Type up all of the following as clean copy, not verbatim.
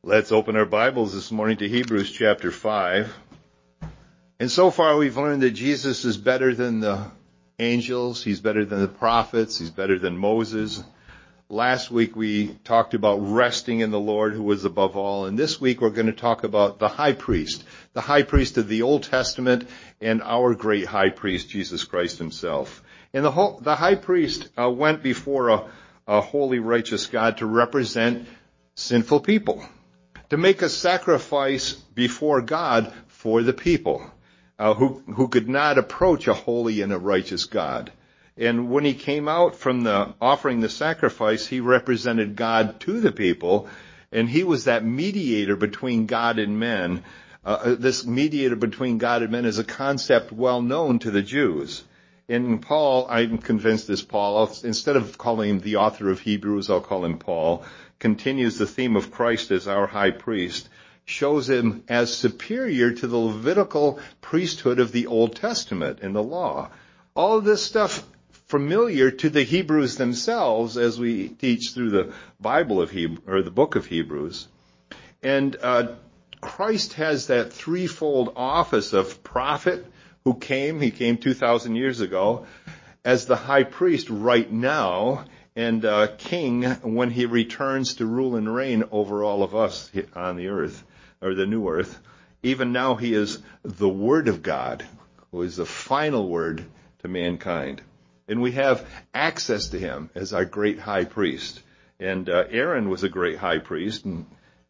Let's open our Bibles this morning to Hebrews chapter 5. And so far we've learned that Jesus is better than the angels, he's better than the prophets, he's better than Moses. Last week we talked about resting in the Lord who was above all, and this week we're going to talk about the high priest of the Old Testament and our great high priest, Jesus Christ himself. And the high priest went before a holy, righteous God to represent sinful people, to make a sacrifice before God for the people who could not approach a holy and a righteous God. And when he came out from offering the sacrifice, he represented God to the people, and he was that mediator between God and men. This mediator between God and men is a concept well known to the Jews. And Paul, I'm convinced is Paul, instead of calling him the author of Hebrews, I'll call him Paul, continues the theme of Christ as our high priest, shows him as superior to the Levitical priesthood of the Old Testament and the law. All of this stuff familiar to the Hebrews themselves as we teach through the Bible of the book of Hebrews. And Christ has that threefold office of prophet he came 2,000 years ago, as the high priest right now, and king when he returns to rule and reign over all of us on the earth, or the new earth. Even now he is the Word of God, who is the final word to mankind. And we have access to him as our great high priest. And Aaron was a great high priest. And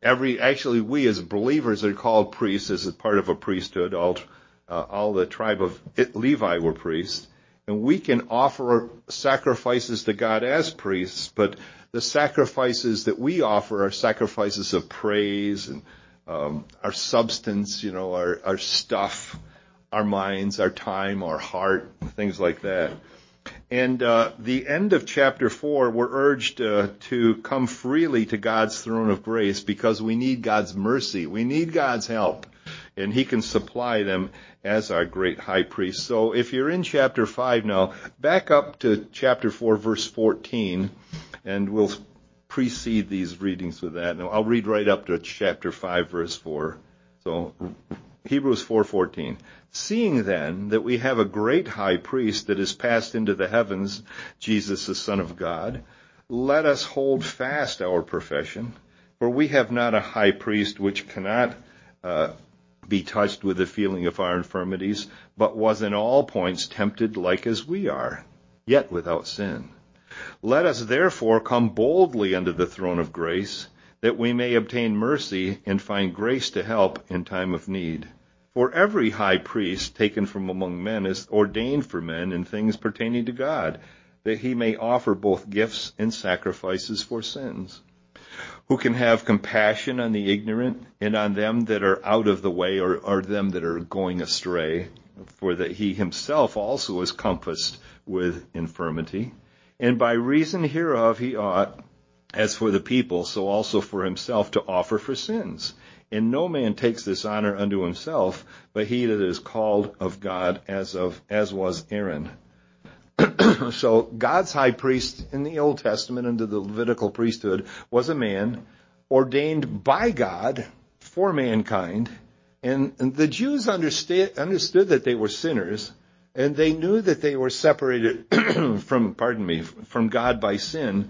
we as believers are called priests as a part of a priesthood. All the tribe of Levi were priests. And we can offer sacrifices to God as priests, but the sacrifices that we offer are sacrifices of praise and our substance, our stuff, our minds, our time, our heart, things like that. And the end of chapter 4, we're urged to come freely to God's throne of grace because we need God's mercy. We need God's help. And he can supply them as our great high priest. So if you're in chapter 5 now, back up to chapter 4, verse 14, and we'll precede these readings with that. Now, I'll read right up to chapter 5, verse 4. So Hebrews 4:14. Seeing then that we have a great high priest that is passed into the heavens, Jesus the Son of God, let us hold fast our profession, for we have not a high priest which cannot be touched with the feeling of our infirmities, but was in all points tempted like as we are, yet without sin. Let us therefore come boldly unto the throne of grace, that we may obtain mercy and find grace to help in time of need. For every high priest taken from among men is ordained for men in things pertaining to God, that he may offer both gifts and sacrifices for sins, who can have compassion on the ignorant and on them that are out of the way or them that are going astray, for that he himself also is compassed with infirmity. And by reason hereof he ought, as for the people, so also for himself, to offer for sins. And no man takes this honor unto himself, but he that is called of God, as was Aaron. So God's high priest in the Old Testament under the Levitical priesthood was a man ordained by God for mankind. And the Jews understood that they were sinners, and they knew that they were separated from God by sin.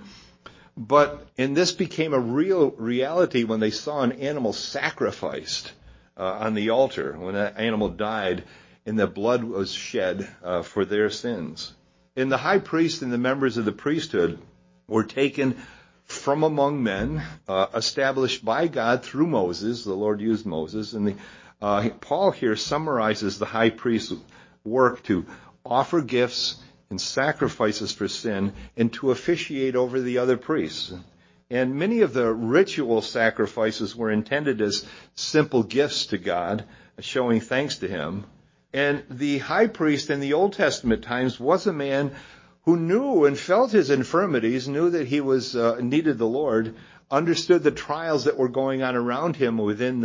And this became a real reality when they saw an animal sacrificed on the altar, when that animal died and the blood was shed for their sins. And the high priest and the members of the priesthood were taken from among men, established by God through Moses. The Lord used Moses. And Paul here summarizes the high priest's work to offer gifts and sacrifices for sin and to officiate over the other priests. And many of the ritual sacrifices were intended as simple gifts to God, showing thanks to him. And the high priest in the Old Testament times was a man who knew and felt his infirmities, knew that he was needed the Lord, understood the trials that were going on around him within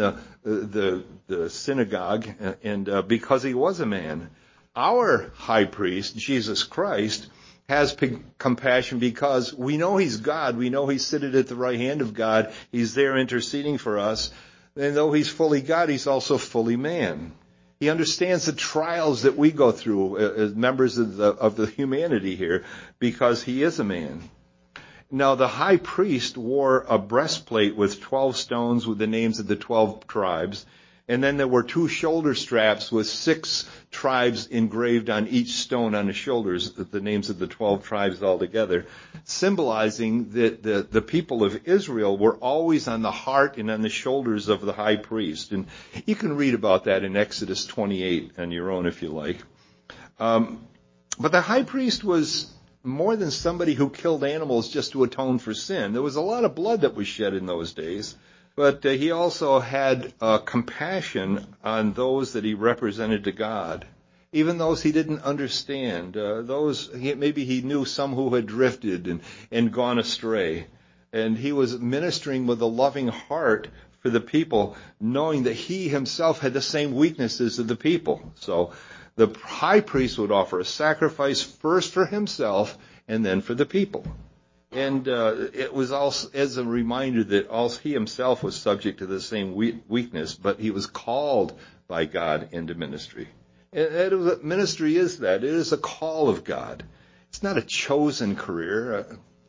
the synagogue, and because he was a man. Our high priest, Jesus Christ, has compassion because we know he's God. We know he's seated at the right hand of God. He's there interceding for us. And though he's fully God, he's also fully man. He understands the trials that we go through as members of the humanity here because he is a man. Now, the high priest wore a breastplate with 12 stones with the names of the 12 tribes. And then there were 2 shoulder straps with 6 tribes engraved on each stone on the shoulders, the names of the 12 tribes altogether, symbolizing that the people of Israel were always on the heart and on the shoulders of the high priest. And you can read about that in Exodus 28 on your own if you like. But the high priest was more than somebody who killed animals just to atone for sin. There was a lot of blood that was shed in those days. But he also had compassion on those that he represented to God, even those he didn't understand, maybe he knew some who had drifted and gone astray. And he was ministering with a loving heart for the people, knowing that he himself had the same weaknesses of the people. So the high priest would offer a sacrifice first for himself and then for the people. And it was also as a reminder that also he himself was subject to the same weakness, but he was called by God into ministry. And ministry is that. It is a call of God. It's not a chosen career.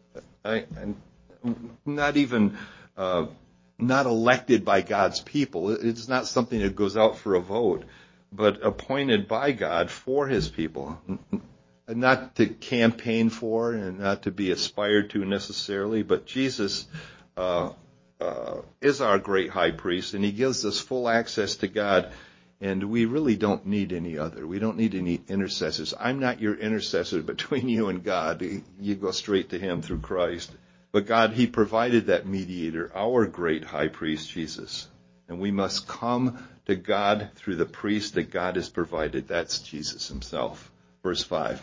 Not even not elected by God's people. It's not something that goes out for a vote, but appointed by God for his people. Not to campaign for and not to be aspired to necessarily, but Jesus is our great high priest, and he gives us full access to God, and we really don't need any other. We don't need any intercessors. I'm not your intercessor between you and God. You go straight to him through Christ. But God, he provided that mediator, our great high priest, Jesus. And we must come to God through the priest that God has provided. That's Jesus himself. Verse 5.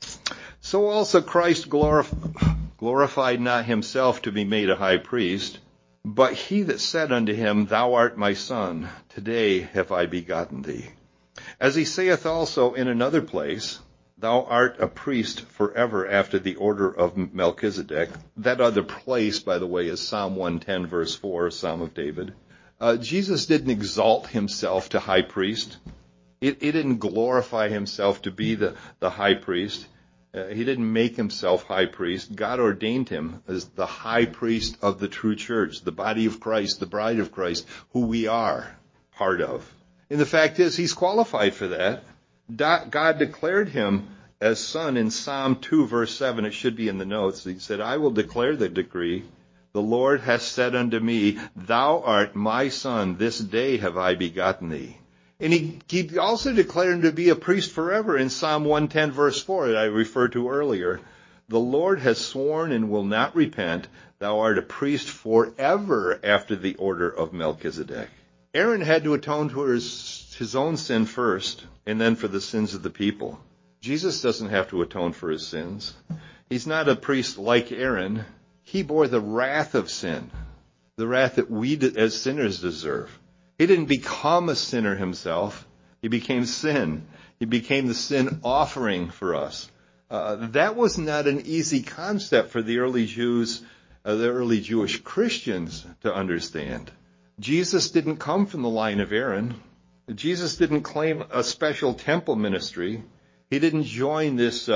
So also Christ glorified not himself to be made a high priest, but he that said unto him, Thou art my son, today have I begotten thee. As he saith also in another place, Thou art a priest forever after the order of Melchizedek. That other place, by the way, is Psalm 110, verse 4, Psalm of David. Jesus didn't exalt himself to high priest. He didn't glorify himself to be the high priest. He didn't make himself high priest. God ordained him as the high priest of the true church, the body of Christ, the bride of Christ, who we are part of. And the fact is, he's qualified for that. God declared him as son in Psalm 2, verse 7. It should be in the notes. He said, I will declare the decree. The Lord hath said unto me, Thou art my son, this day have I begotten thee. And he also declared him to be a priest forever in Psalm 110, verse 4, that I referred to earlier. The Lord has sworn and will not repent. Thou art a priest forever after the order of Melchizedek. Aaron had to atone for his own sin first, and then for the sins of the people. Jesus doesn't have to atone for his sins. He's not a priest like Aaron. He bore the wrath of sin, the wrath that we as sinners deserve. He didn't become a sinner himself. He became sin. He became the sin offering for us. That was not an easy concept for the early Jews, the early Jewish Christians to understand. Jesus didn't come from the line of Aaron. Jesus didn't claim a special temple ministry. He didn't join this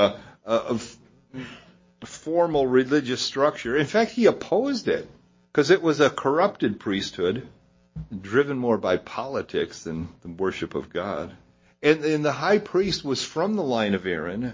formal religious structure. In fact, he opposed it because it was a corrupted priesthood, driven more by politics than the worship of God. And the high priest was from the line of Aaron.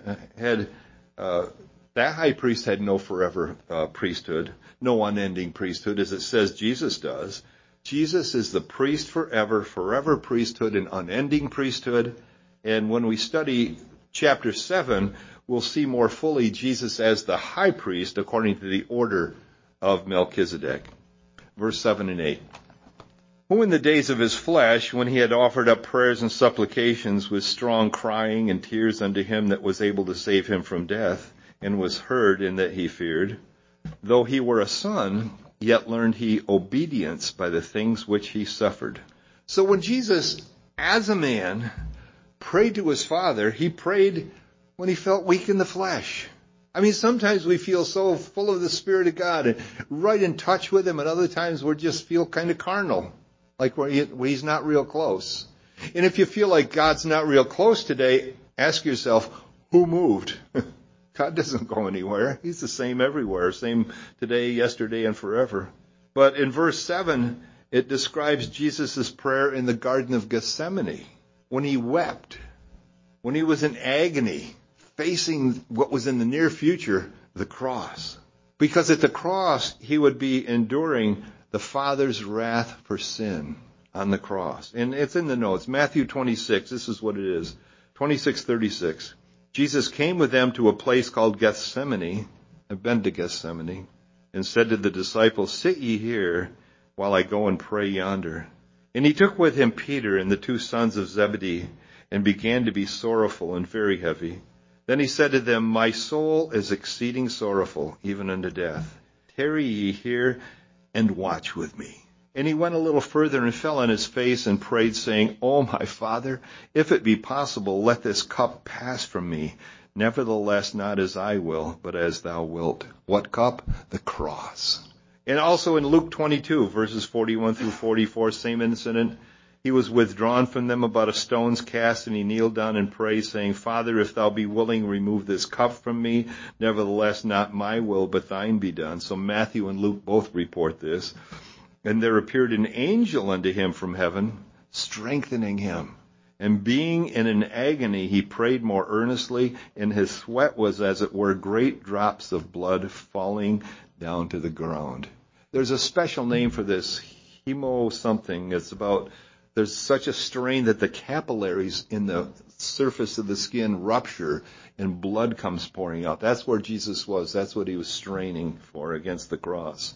That high priest had no forever priesthood, no unending priesthood, as it says Jesus does. Jesus is the priest forever priesthood, and unending priesthood. And when we study chapter 7, we'll see more fully Jesus as the high priest according to the order of Melchizedek. Verse 7 and 8. Who in the days of his flesh, when he had offered up prayers and supplications with strong crying and tears unto him that was able to save him from death, and was heard in that he feared, though he were a son, yet learned he obedience by the things which he suffered. So when Jesus, as a man, prayed to his Father, he prayed when he felt weak in the flesh. I mean, sometimes we feel so full of the Spirit of God and right in touch with Him, and other times we just feel kind of carnal, like where He's not real close. And if you feel like God's not real close today, ask yourself, who moved? God doesn't go anywhere. He's the same everywhere, same today, yesterday, and forever. But in verse 7, it describes Jesus' prayer in the Garden of Gethsemane, when He wept, when He was in agony, facing what was in the near future, the cross. Because at the cross, He would be enduring the Father's wrath for sin on the cross. And it's in the notes. Matthew 26, this is what it is. 26:36. Jesus came with them to a place called Gethsemane. I've been to Gethsemane. And said to the disciples, sit ye here while I go and pray yonder. And He took with Him Peter and the 2 sons of Zebedee and began to be sorrowful and very heavy. Then He said to them, my soul is exceeding sorrowful, even unto death. Tarry ye here and watch with me. And He went a little further and fell on His face and prayed, saying, O my Father, if it be possible, let this cup pass from me. Nevertheless, not as I will, but as Thou wilt. What cup? The cross. And also in Luke 22, verses 41 through 44, same incident. He was withdrawn from them about a stone's cast, and He kneeled down and prayed, saying, Father, if Thou be willing, remove this cup from me. Nevertheless, not my will, but Thine be done. So Matthew and Luke both report this. And there appeared an angel unto Him from heaven, strengthening Him. And being in an agony, He prayed more earnestly, and His sweat was, as it were, great drops of blood falling down to the ground. There's a special name for this, hemo something. It's about, there's such a strain that the capillaries in the surface of the skin rupture and blood comes pouring out. That's where Jesus was. That's what He was straining for against the cross.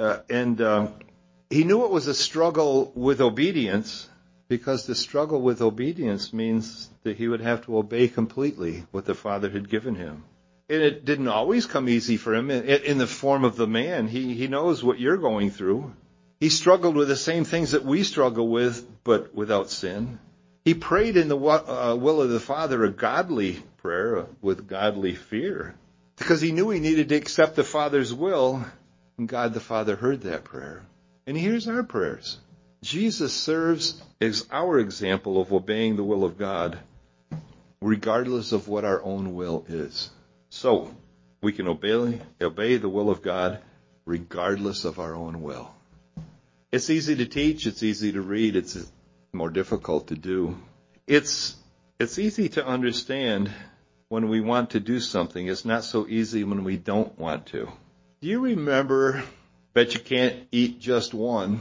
He knew it was a struggle with obedience, because the struggle with obedience means that He would have to obey completely what the Father had given Him. And it didn't always come easy for Him. In the form of the man, He knows what you're going through. He struggled with the same things that we struggle with, but without sin. He prayed in the will of the Father, a godly prayer with godly fear, because He knew He needed to accept the Father's will, and God the Father heard that prayer. And He hears our prayers. Jesus serves as our example of obeying the will of God, regardless of what our own will is. So, we can obey the will of God, regardless of our own will. It's easy to teach, it's easy to read, it's more difficult to do. It's easy to understand when we want to do something. It's not so easy when we don't want to. Do you remember, bet you can't eat just one?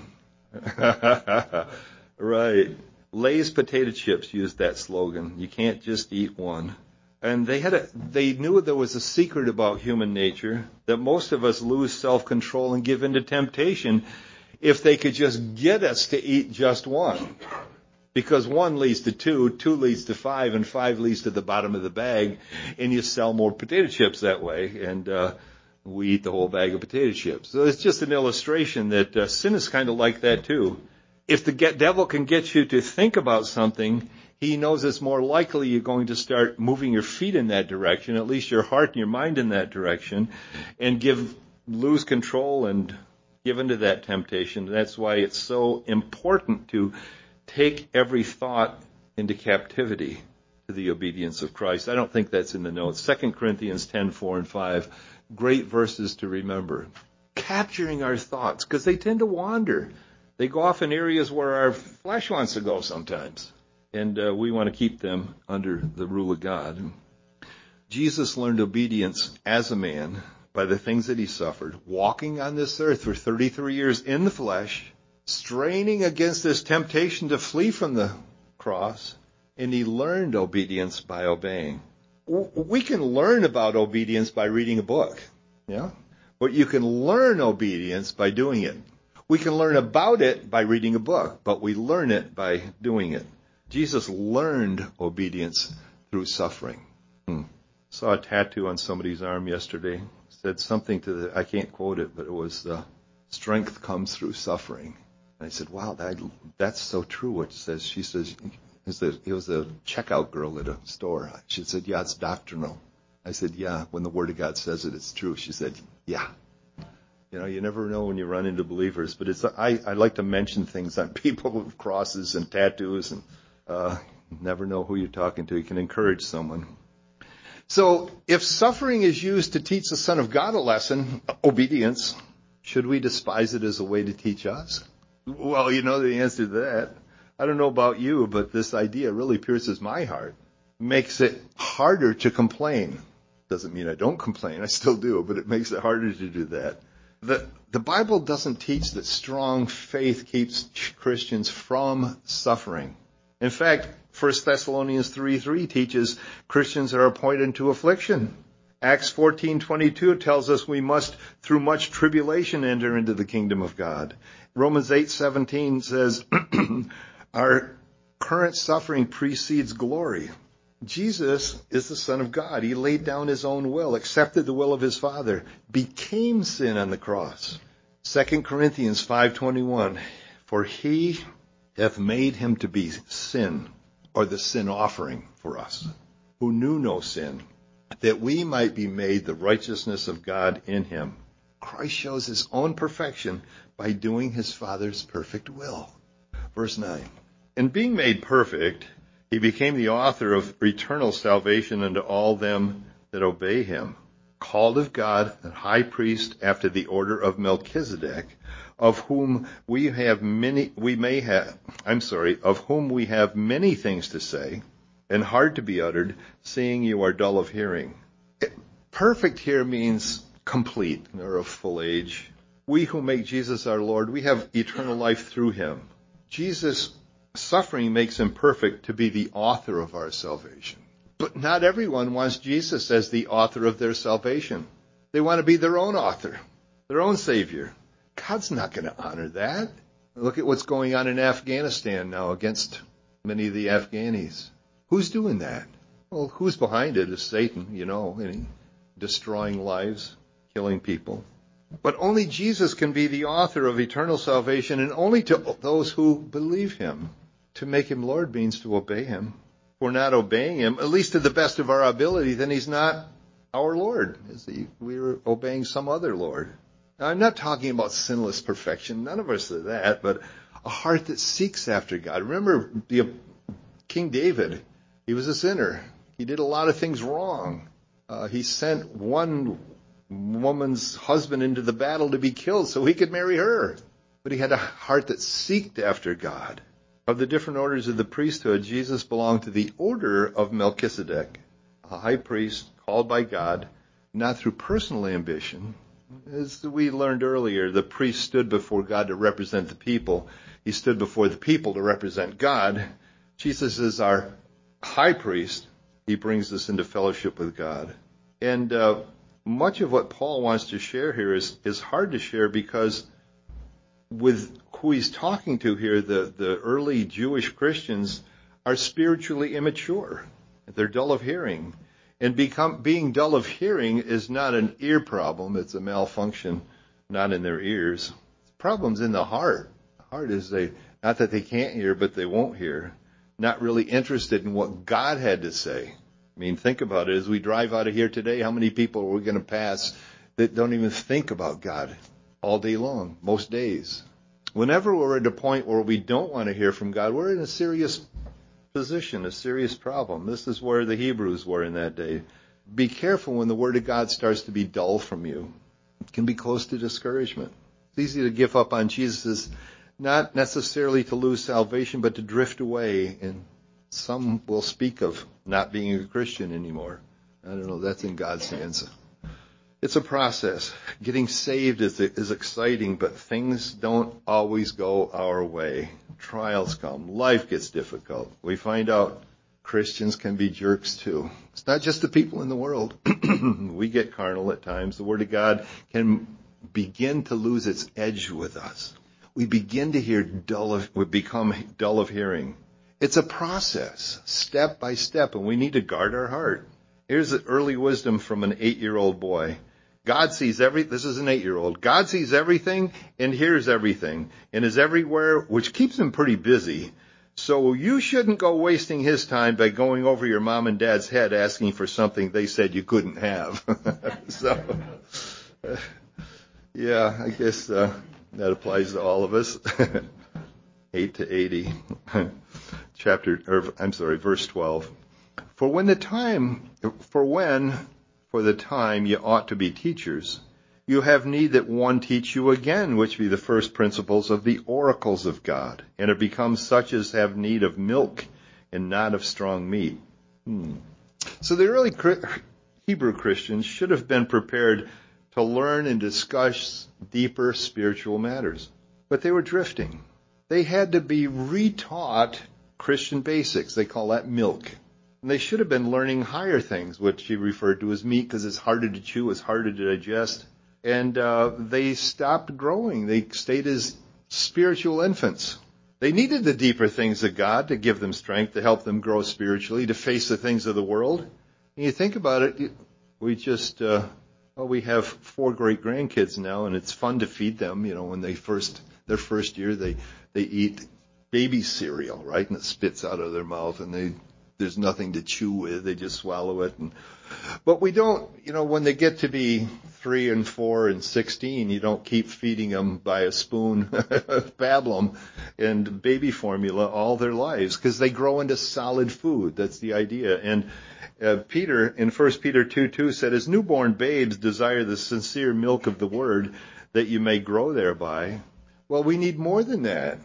Right. Lay's potato chips used that slogan. You can't just eat one. And they knew there was a secret about human nature, that most of us lose self-control and give in to temptation if they could just get us to eat just one. Because 1 leads to 2, 2 leads to 5, and 5 leads to the bottom of the bag, and you sell more potato chips that way, and we eat the whole bag of potato chips. So it's just an illustration that sin is kind of like that too. If the devil can get you to think about something, he knows it's more likely you're going to start moving your feet in that direction, at least your heart and your mind in that direction, and lose control and give into that temptation. That's why it's so important to take every thought into captivity to the obedience of Christ. I don't think that's in the notes. 2 Corinthians 10:4 and 5. Great verses to remember. Capturing our thoughts, because they tend to wander. They go off in areas where our flesh wants to go sometimes. And we want to keep them under the rule of God. Jesus learned obedience as a man by the things that He suffered, walking on this earth for 33 years in the flesh, straining against this temptation to flee from the cross, and He learned obedience by obeying. We can learn about obedience by reading a book, yeah? But you can learn obedience by doing it. We can learn about it by reading a book, but we learn it by doing it. Jesus learned obedience through suffering. Saw a tattoo on somebody's arm yesterday. Said something I can't quote it, but it was, strength comes through suffering. And I said, wow, that's so true what it says. She says, it was a checkout girl at a store. She said, yeah, it's doctrinal. I said, yeah, when the Word of God says it, it's true. She said, yeah. You never know when you run into believers, but I like to mention things on people with crosses and tattoos, and never know who you're talking to. You can encourage someone. So if suffering is used to teach the Son of God a lesson, obedience, should we despise it as a way to teach us? Well, you know the answer to that. I don't know about you, but this idea really pierces my heart. Makes it harder to complain. Doesn't mean I don't complain. I still do, but it makes it harder to do that. The Bible doesn't teach that strong faith keeps Christians from suffering. In fact, 1 Thessalonians 3:3 teaches Christians are appointed to affliction. Acts 14:22 tells us we must, through much tribulation, enter into the kingdom of God. Romans 8:17 says, our current suffering precedes glory. Jesus is the Son of God. He laid down his own will, accepted the will of his Father, became sin on the cross. 2 Corinthians 5:21, for he hath made him to be sin, or the sin offering for us, who knew no sin, that we might be made the righteousness of God in him. Christ shows his own perfection by doing his Father's perfect will. Verse 9, in being made perfect, he became the author of eternal salvation unto all them that obey him, called of God and high priest after the order of Melchizedek, of whom we have many things to say, and hard to be uttered, seeing you are dull of hearing. Perfect here means complete, or of full age. We who make Jesus our Lord, we have eternal life through him. Jesus' suffering makes him perfect to be the author of our salvation. But not everyone wants Jesus as the author of their salvation. They want to be their own author, their own savior. God's not going to honor that. Look at what's going on in Afghanistan now against many of the Afghanis. Who's doing that? Well, who's behind it is Satan, and he destroying lives, killing people. But only Jesus can be the author of eternal salvation, and only to those who believe him. To make him Lord means to obey him. If we're not obeying him, at least to the best of our ability, then he's not our Lord. We're obeying some other Lord. Now, I'm not talking about sinless perfection. None of us are that, but a heart that seeks after God. Remember King David. He was a sinner. He did a lot of things wrong. He sent one woman's husband into the battle to be killed so he could marry her. But he had a heart that seeked after God. Of the different orders of the priesthood, Jesus belonged to the order of Melchizedek, a high priest called by God, not through personal ambition. As we learned earlier, the priest stood before God to represent the people. He stood before the people to represent God. Jesus is our high priest. He brings us into fellowship with God. And much of what Paul wants to share here is hard to share because with who he's talking to here, the early Jewish Christians are spiritually immature. They're dull of hearing. And being dull of hearing is not an ear problem. It's a malfunction, not in their ears. The problem's in the heart. The heart is not that they can't hear, but they won't hear. Not really interested in what God had to say. I mean, think about it. As we drive out of here today, how many people are we going to pass that don't even think about God all day long, most days? Whenever we're at a point where we don't want to hear from God, we're in a serious position, a serious problem. This is where the Hebrews were in that day. Be careful when the Word of God starts to be dull from you. It can be close to discouragement. It's easy to give up on Jesus, not necessarily to lose salvation, but to drift away. And some will speak of not being a Christian anymore. I don't know. That's in God's hands. It's a process. Getting saved is exciting, but things don't always go our way. Trials come. Life gets difficult. We find out Christians can be jerks too. It's not just the people in the world. We get carnal at times. The Word of God can begin to lose its edge with us. We begin to we become dull of hearing. It's a process, step by step, and we need to guard our heart. Here's the early wisdom from an 8-year-old boy. God sees this is an 8-year-old. God sees everything and hears everything and is everywhere, which keeps him pretty busy. So you shouldn't go wasting his time by going over your mom and dad's head asking for something they said you couldn't have. Yeah, I guess that applies to all of us. 8 to 80. Verse 12. For the time you ought to be teachers, you have need that one teach you again, which be the first principles of the oracles of God, and have become such as have need of milk and not of strong meat. So the early Hebrew Christians should have been prepared to learn and discuss deeper spiritual matters. But they were drifting. They had to be retaught Christian basics. They call that milk. And they should have been learning higher things, which he referred to as meat, because it's harder to chew, it's harder to digest. And they stopped growing. They stayed as spiritual infants. They needed the deeper things of God to give them strength, to help them grow spiritually, to face the things of the world. And you think about it, we just, we have 4 great grandkids now, and it's fun to feed them. When their first year, they eat baby cereal, right? And it spits out of their mouth, and there's nothing to chew with. They just swallow it. But we don't, when they get to be 3 and 4 and 16, you don't keep feeding them by a spoon of pablum and baby formula all their lives, because they grow into solid food. That's the idea. And Peter, in 1 Peter 2:2, said, as newborn babes desire the sincere milk of the word, that you may grow thereby. Well, we need more than that.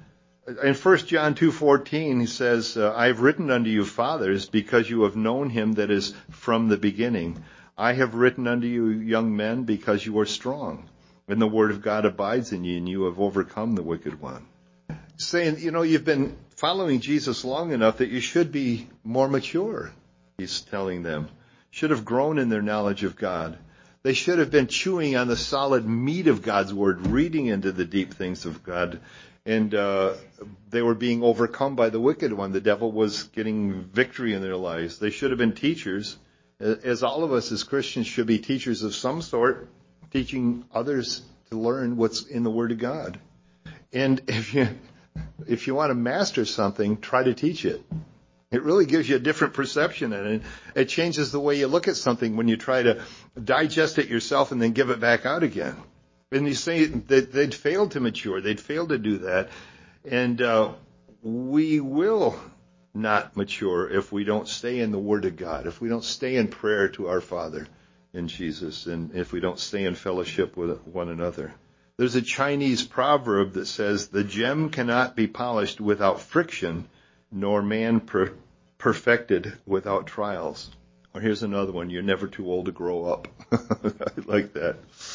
In 1 John 2:14, he says, I have written unto you, fathers, because you have known him that is from the beginning. I have written unto you, young men, because you are strong, and the word of God abides in you, and you have overcome the wicked one. Saying, you've been following Jesus long enough that you should be more mature, he's telling them. Should have grown in their knowledge of God. They should have been chewing on the solid meat of God's word, reading into the deep things of God. And they were being overcome by the wicked one. The devil was getting victory in their lives. They should have been teachers, as all of us as Christians should be teachers of some sort, teaching others to learn what's in the Word of God. And if you want to master something, try to teach it. It really gives you a different perception, and it changes the way you look at something when you try to digest it yourself and then give it back out again. And you say that they'd failed to mature. They'd failed to do that. And we will not mature if we don't stay in the Word of God, if we don't stay in prayer to our Father in Jesus, and if we don't stay in fellowship with one another. There's a Chinese proverb that says, the gem cannot be polished without friction, nor man perfected without trials. Or here's another one, you're never too old to grow up. I like that.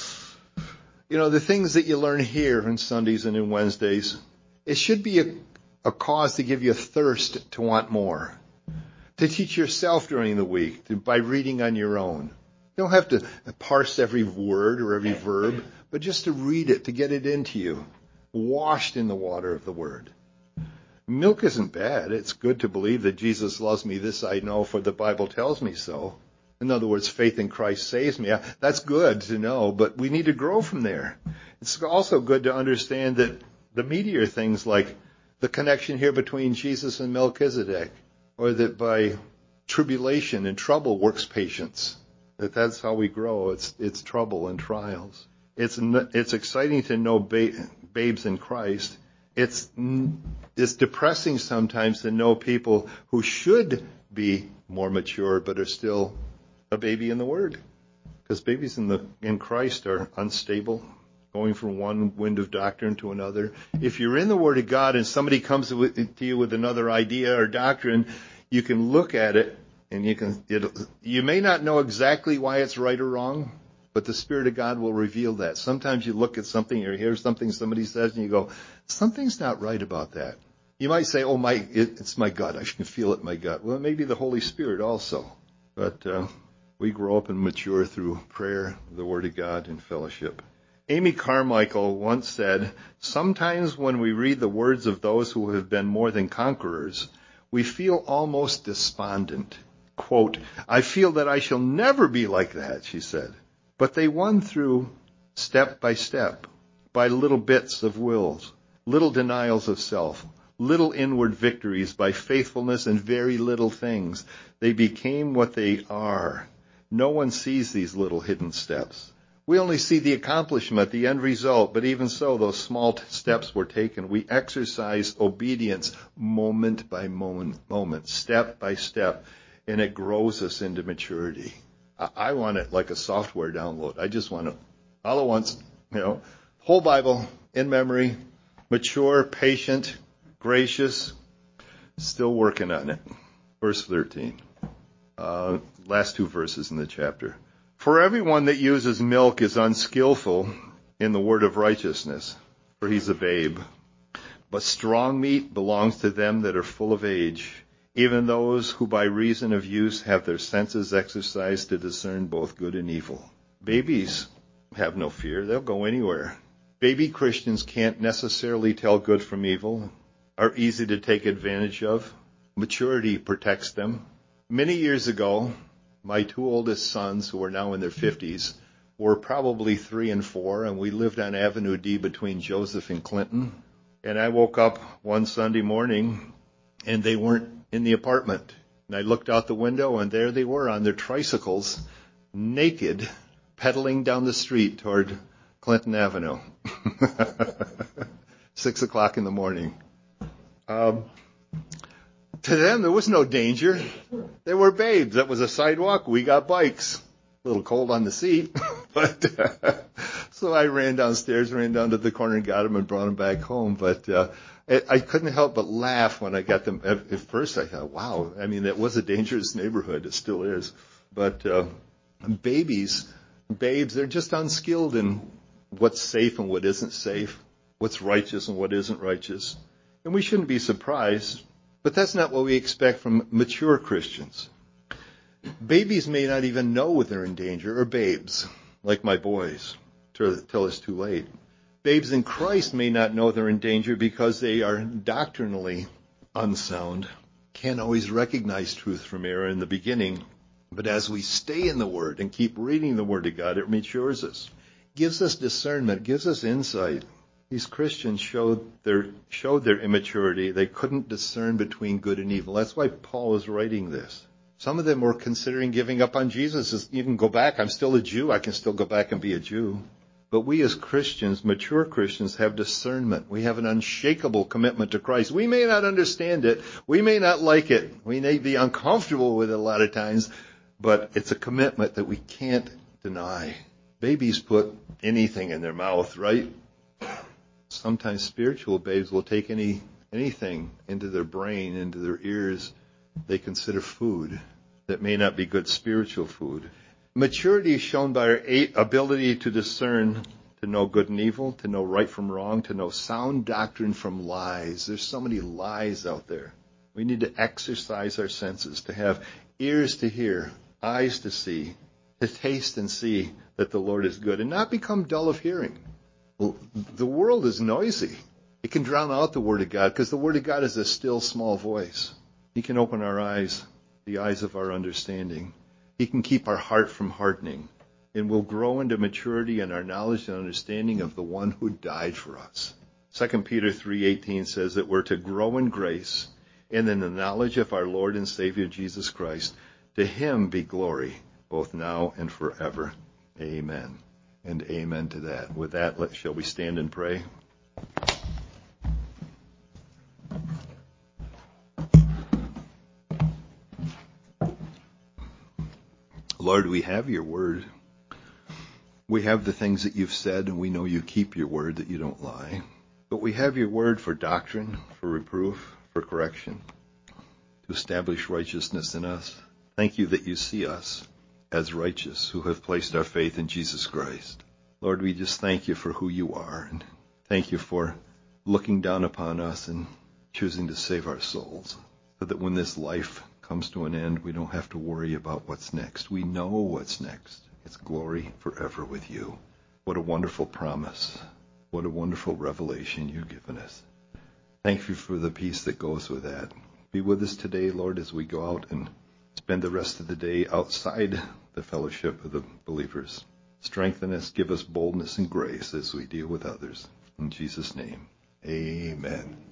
The things that you learn here on Sundays and on Wednesdays, it should be a cause to give you a thirst to want more. To teach yourself during the week by reading on your own. You don't have to parse every word or every verb, but just to read it, to get it into you, washed in the water of the Word. Milk isn't bad. It's good to believe that Jesus loves me. This I know, for the Bible tells me so. In other words, faith in Christ saves me. That's good to know, but we need to grow from there. It's also good to understand that the meatier things like the connection here between Jesus and Melchizedek, or that by tribulation and trouble works patience, that's how we grow. It's trouble and trials. It's exciting to know babes in Christ. It's depressing sometimes to know people who should be more mature but are still a baby in the Word, because babies in Christ are unstable, going from one wind of doctrine to another. If you're in the Word of God and somebody comes to you with another idea or doctrine, you can look at it and you may not know exactly why it's right or wrong, but the Spirit of God will reveal that. Sometimes you look at something or hear something somebody says and you go, something's not right about that. You might say, it's my gut. I can feel it in my gut. Well, it may be the Holy Spirit also. But we grow up and mature through prayer, the Word of God, and fellowship. Amy Carmichael once said, sometimes when we read the words of those who have been more than conquerors, we feel almost despondent. Quote, I feel that I shall never be like that, she said. But they won through step by step, by little bits of wills, little denials of self, little inward victories, by faithfulness in very little things. They became what they are. No one sees these little hidden steps. We only see the accomplishment, the end result, but even so, those small steps were taken. We exercise obedience moment by moment, step by step, and it grows us into maturity. I want it like a software download. I just want it all at once, whole Bible in memory, mature, patient, gracious, still working on it. Verse 13, last two verses in the chapter. For everyone that uses milk is unskillful in the word of righteousness, for he's a babe. But strong meat belongs to them that are full of age, even those who by reason of use have their senses exercised to discern both good and evil. Babies have no fear. They'll go anywhere. Baby Christians can't necessarily tell good from evil, are easy to take advantage of. Maturity protects them. Many years ago, my two oldest sons, who are now in their 50s, were probably 3 and 4, and we lived on Avenue D between Joseph and Clinton. And I woke up one Sunday morning, and they weren't in the apartment. And I looked out the window, and there they were on their tricycles, naked, pedaling down the street toward Clinton Avenue. 6 o'clock in the morning. To them, there was no danger. They were babes. That was a sidewalk. We got bikes. A little cold on the seat. But so I ran downstairs, ran down to the corner and got them and brought them back home. But I couldn't help but laugh when I got them. At first, I thought, wow. I mean, it was a dangerous neighborhood. It still is. But babes, they're just unskilled in what's safe and what isn't safe, what's righteous and what isn't righteous. And we shouldn't be surprised. But that's not what we expect from mature Christians. Babies may not even know they're in danger, or babes, like my boys, till it's too late. Babes in Christ may not know they're in danger because they are doctrinally unsound, can't always recognize truth from error in the beginning. But as we stay in the Word and keep reading the Word of God, it matures us, gives us discernment, gives us insight. These Christians showed their immaturity. They couldn't discern between good and evil. That's why Paul is writing this. Some of them were considering giving up on Jesus. You can go back. I'm still a Jew. I can still go back and be a Jew. But we as Christians, mature Christians, have discernment. We have an unshakable commitment to Christ. We may not understand it. We may not like it. We may be uncomfortable with it a lot of times. But it's a commitment that we can't deny. Babies put anything in their mouth, right? Sometimes spiritual babes will take anything into their brain, into their ears, they consider food that may not be good spiritual food. Maturity is shown by our ability to discern, to know good and evil, to know right from wrong, to know sound doctrine from lies. There's so many lies out there. We need to exercise our senses, to have ears to hear, eyes to see, to taste and see that the Lord is good, and not become dull of hearing. Well, the world is noisy. It can drown out the Word of God because the Word of God is a still, small voice. He can open our eyes, the eyes of our understanding. He can keep our heart from hardening. And we'll grow into maturity in our knowledge and understanding of the one who died for us. 2 Peter 3:18 says that we're to grow in grace and in the knowledge of our Lord and Savior Jesus Christ. To Him be glory, both now and forever. Amen. And amen to that. With that, shall we stand and pray? Lord, we have your word. We have the things that you've said, and we know you keep your word, that you don't lie. But we have your word for doctrine, for reproof, for correction, to establish righteousness in us. Thank you that you see us as righteous who have placed our faith in Jesus Christ. Lord, we just thank you for who you are, and thank you for looking down upon us and choosing to save our souls, so that when this life comes to an end, we don't have to worry about what's next. We know what's next. It's glory forever with you. What a wonderful promise. What a wonderful revelation you've given us. Thank you for the peace that goes with that. Be with us today, Lord, as we go out and spend the rest of the day outside the fellowship of the believers. Strengthen us, give us boldness and grace as we deal with others. In Jesus' name, amen.